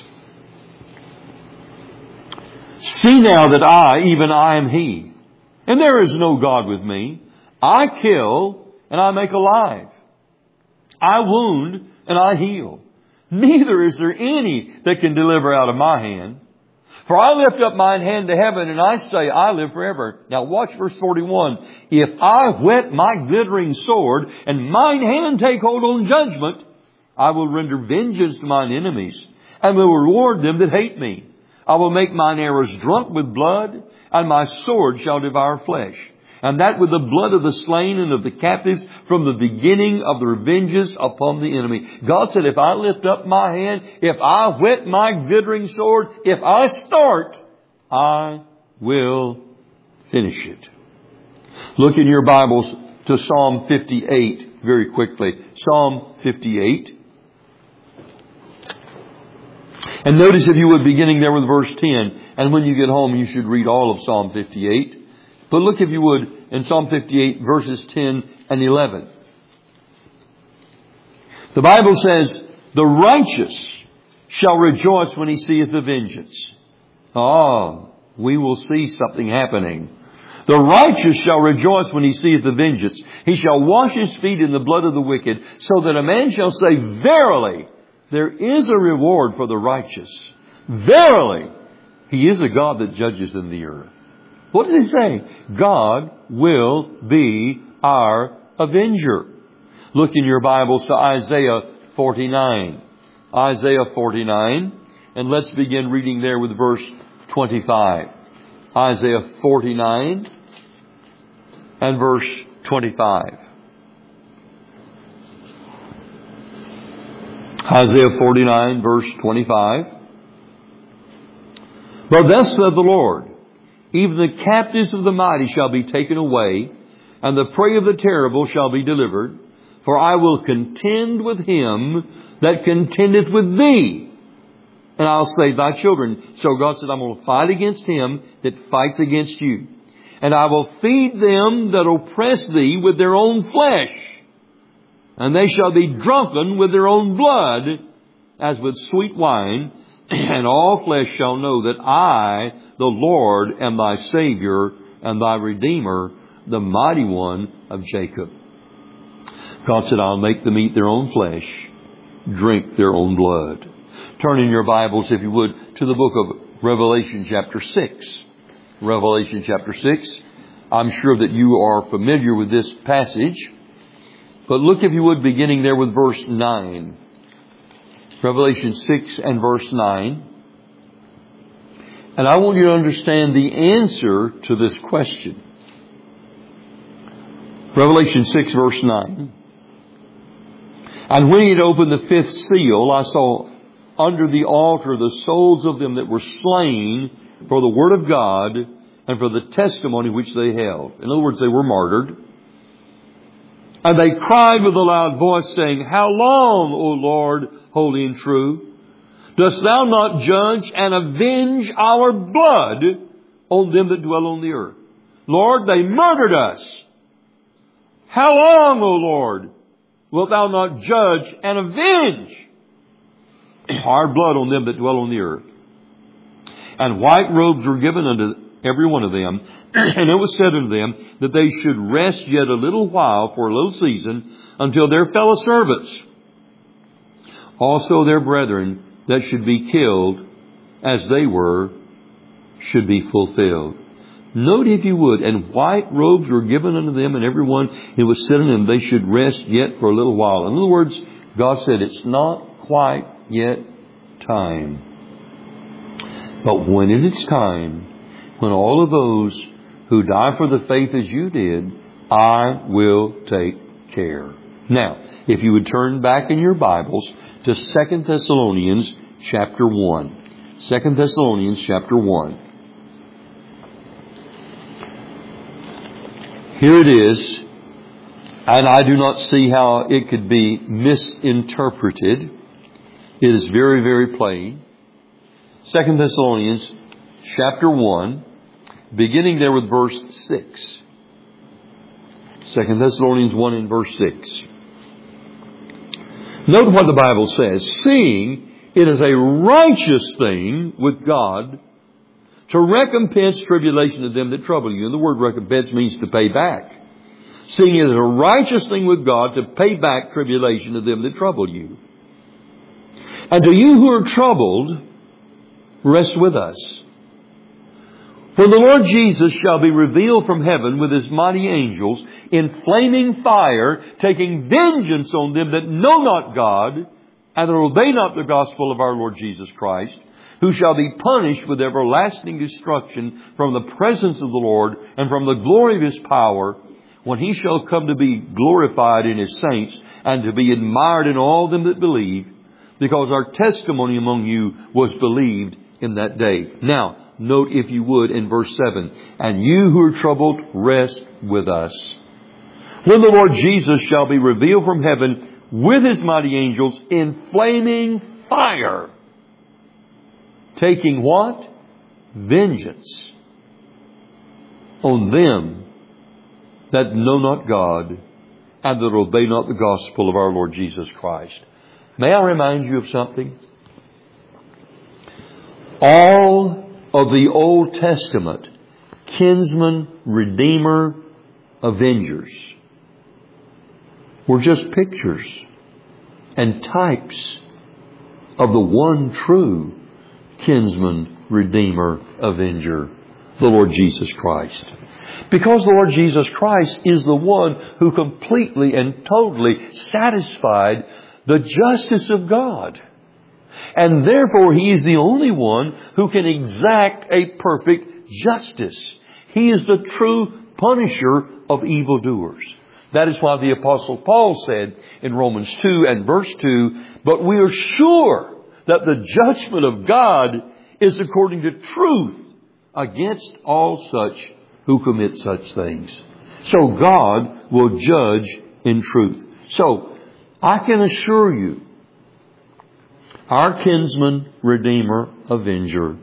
See now that I, even I am He, and there is no God with me. I kill and I make alive. I wound and I heal. Neither is there any that can deliver out of my hand. For I lift up mine hand to heaven and I say, I live forever. Now watch verse forty-one. If I whet my glittering sword and mine hand take hold on judgment, I will render vengeance to mine enemies and will reward them that hate me. I will make mine arrows drunk with blood, and my sword shall devour flesh. And that with the blood of the slain and of the captives from the beginning of the revenges upon the enemy. God said, if I lift up my hand, if I whet my glittering sword, if I start, I will finish it. Look in your Bibles to Psalm fifty-eight very quickly. Psalm fifty-eight. And notice, if you would, beginning there with verse ten. And when you get home, you should read all of Psalm fifty-eight. But look, if you would, in Psalm fifty-eight, verses ten and eleven. The Bible says, the righteous shall rejoice when he seeth the vengeance. Oh, we will see something happening. The righteous shall rejoice when he seeth the vengeance. He shall wash his feet in the blood of the wicked, so that a man shall say, verily, there is a reward for the righteous. Verily, He is a God that judges in the earth. What does He say? God will be our avenger. Look in your Bibles to Isaiah forty-nine. Isaiah forty-nine. And let's begin reading there with verse twenty-five. Isaiah forty-nine and verse twenty-five. Isaiah forty-nine, verse twenty-five. But thus saith the Lord, even the captives of the mighty shall be taken away, and the prey of the terrible shall be delivered. For I will contend with him that contendeth with thee, and I'll save thy children. So God said, I'm going to fight against him that fights against you. And I will feed them that oppress thee with their own flesh. And they shall be drunken with their own blood, as with sweet wine. And all flesh shall know that I, the Lord, am thy Savior and thy Redeemer, the mighty one of Jacob. God said, I'll make them eat their own flesh, drink their own blood. Turn in your Bibles, if you would, to the book of Revelation chapter six. Revelation chapter six. I'm sure that you are familiar with this passage. But look, if you would, beginning there with verse nine. Revelation six and verse nine. And I want you to understand the answer to this question. Revelation six verse nine. And when he had opened the fifth seal, I saw under the altar the souls of them that were slain for the word of God and for the testimony which they held. In other words, they were martyred. And they cried with a loud voice, saying, How long, O Lord, holy and true, dost thou not judge and avenge our blood on them that dwell on the earth? Lord, they murdered us. How long, O Lord, wilt thou not judge and avenge our blood on them that dwell on the earth? And white robes were given unto every one of them, and it was said unto them that they should rest yet a little while for a little season until their fellow servants, also their brethren that should be killed as they were, should be fulfilled. Note, if you would, and white robes were given unto them, and every one, it was said unto them, they should rest yet for a little while. In other words, God said, it's not quite yet time. But when it is time, when all of those who die for the faith as you did, I will take care. Now, if you would turn back in your Bibles to Second Thessalonians chapter one. Second Thessalonians chapter one. Here it is, and I do not see how it could be misinterpreted. It is very, very plain. Second Thessalonians chapter one, beginning there with verse six. Second Thessalonians one and verse six. Note what the Bible says. Seeing it is a righteous thing with God to recompense tribulation to them that trouble you. And the word recompense means to pay back. Seeing it is a righteous thing with God to pay back tribulation to them that trouble you. And to you who are troubled, rest with us. For the Lord Jesus shall be revealed from heaven with his mighty angels in flaming fire, taking vengeance on them that know not God and that obey not the gospel of our Lord Jesus Christ, who shall be punished with everlasting destruction from the presence of the Lord and from the glory of his power, when he shall come to be glorified in his saints and to be admired in all them that believe, because our testimony among you was believed in that day. Now, note, if you would, in verse seven, and you who are troubled, rest with us. When the Lord Jesus shall be revealed from heaven with his mighty angels in flaming fire, taking what? Vengeance on them that know not God and that obey not the gospel of our Lord Jesus Christ. May I remind you of something? All of the Old Testament kinsman, redeemer, avengers were just pictures and types of the one true kinsman, redeemer, avenger, the Lord Jesus Christ. Because the Lord Jesus Christ is the one who completely and totally satisfied the justice of God. And therefore, he is the only one who can exact a perfect justice. He is the true punisher of evildoers. That is why the Apostle Paul said in Romans two and verse two, but we are sure that the judgment of God is according to truth against all such who commit such things. So God will judge in truth. So I can assure you, our kinsman, redeemer, avenger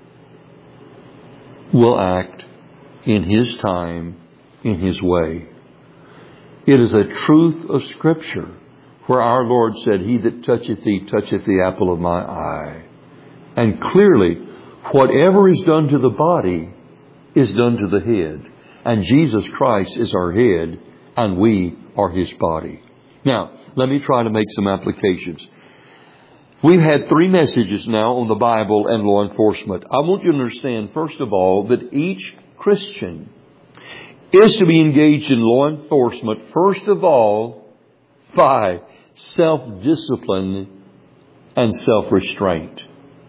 will act in his time, in his way. It is a truth of Scripture where our Lord said, he that toucheth thee toucheth the apple of my eye. And clearly, whatever is done to the body is done to the head. And Jesus Christ is our head, and we are his body. Now, let me try to make some applications. We've had three messages now on the Bible and law enforcement. I want you to understand, first of all, that each Christian is to be engaged in law enforcement, first of all, by self-discipline and self-restraint.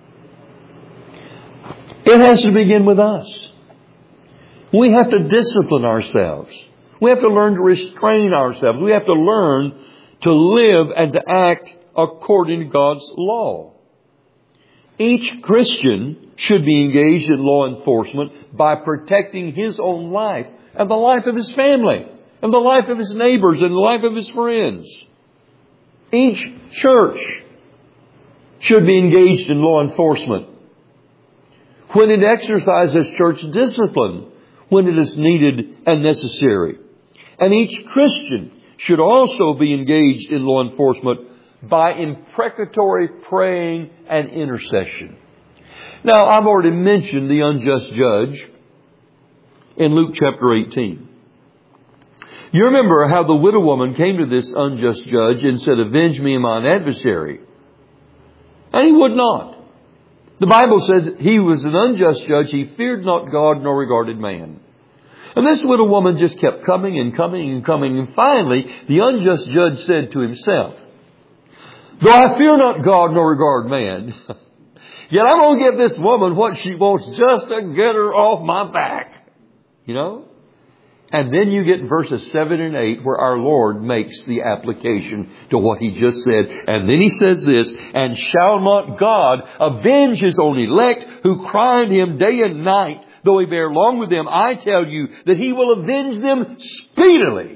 It has to begin with us. We have to discipline ourselves. We have to learn to restrain ourselves. We have to learn to live and to act according to God's law. Each Christian should be engaged in law enforcement by protecting his own life and the life of his family and the life of his neighbors and the life of his friends. Each church should be engaged in law enforcement when it exercises church discipline, when it is needed and necessary. And each Christian should also be engaged in law enforcement by imprecatory praying and intercession. Now, I've already mentioned the unjust judge in Luke chapter eighteen. You remember how the widow woman came to this unjust judge and said, "Avenge me and mine adversary." And he would not. The Bible said he was an unjust judge. He feared not God nor regarded man. And this widow woman just kept coming and coming and coming. And finally, the unjust judge said to himself, "Though I fear not God nor regard man, yet I'm going to give this woman what she wants just to get her off my back." You know? And then you get verses seven and eight where our Lord makes the application to what He just said. And then He says this, "And shall not God avenge His own elect who cry unto Him day and night, though He bear long with them? I tell you that He will avenge them speedily."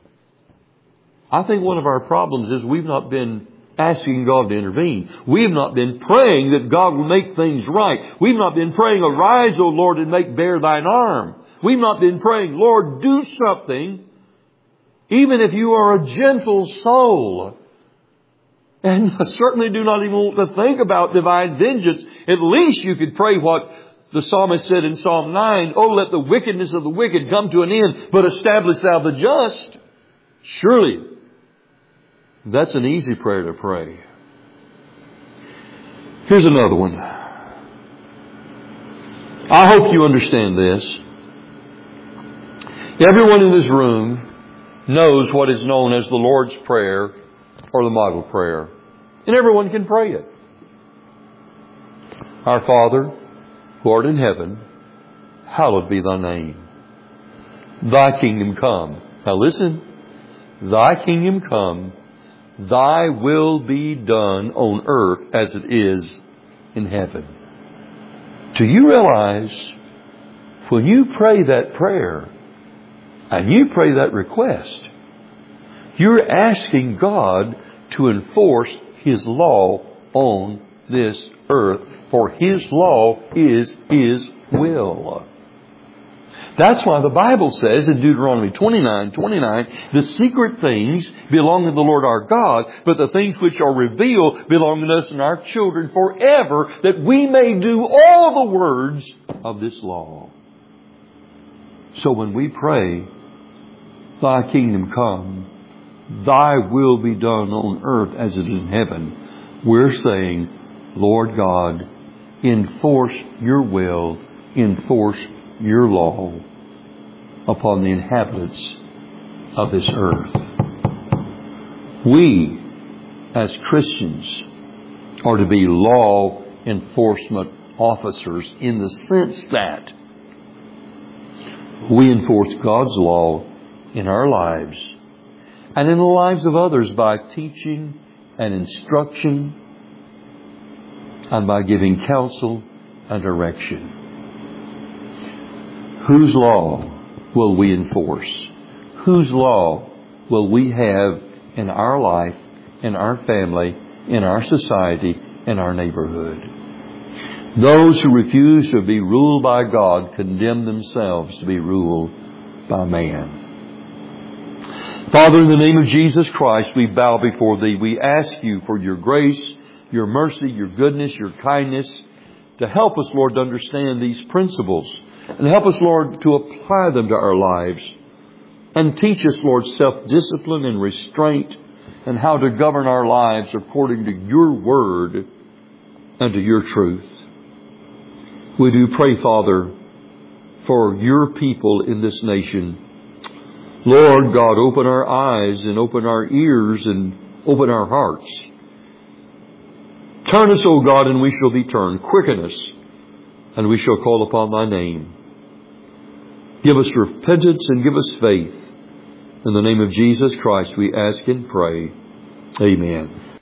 I think one of our problems is we've not been asking God to intervene. We have not been praying that God will make things right. We've not been praying, "Arise, O Lord, and make bare thine arm." We've not been praying, "Lord, do something." Even if you are a gentle soul, and certainly do not even want to think about divine vengeance, at least you could pray what the psalmist said in Psalm nine, "Oh, let the wickedness of the wicked come to an end, but establish thou the just." Surely, that's an easy prayer to pray. Here's another one. I hope you understand this. Everyone in this room knows what is known as the Lord's Prayer or the model prayer. And everyone can pray it. "Our Father, who art in heaven, hallowed be thy name. Thy kingdom come." Now listen. "Thy kingdom come. Thy will be done on earth as it is in heaven." Do you realize when you pray that prayer and you pray that request, you're asking God to enforce His law on this earth, for His law is His will. That's why the Bible says in Deuteronomy twenty-nine twenty-nine, "The secret things belong to the Lord our God, but the things which are revealed belong to us and our children forever, that we may do all the words of this law." So when we pray, "Thy kingdom come, Thy will be done on earth as it is in heaven," we're saying, "Lord God, enforce your will, enforce your law upon the inhabitants of this earth." We, as Christians, are to be law enforcement officers in the sense that we enforce God's law in our lives and in the lives of others by teaching and instruction and by giving counsel and direction. Whose law will we enforce? Whose law will we have in our life, in our family, in our society, in our neighborhood? Those who refuse to be ruled by God condemn themselves to be ruled by man. Father, in the name of Jesus Christ, we bow before Thee. We ask You for Your grace, Your mercy, Your goodness, Your kindness, to help us, Lord, to understand these principles. And help us, Lord, to apply them to our lives. And teach us, Lord, self-discipline and restraint and how to govern our lives according to your word and to your truth. We do pray, Father, for your people in this nation. Lord God, open our eyes and open our ears and open our hearts. Turn us, O God, and we shall be turned. Quicken us, and we shall call upon thy name. Give us repentance and give us faith. In the name of Jesus Christ we ask and pray. Amen.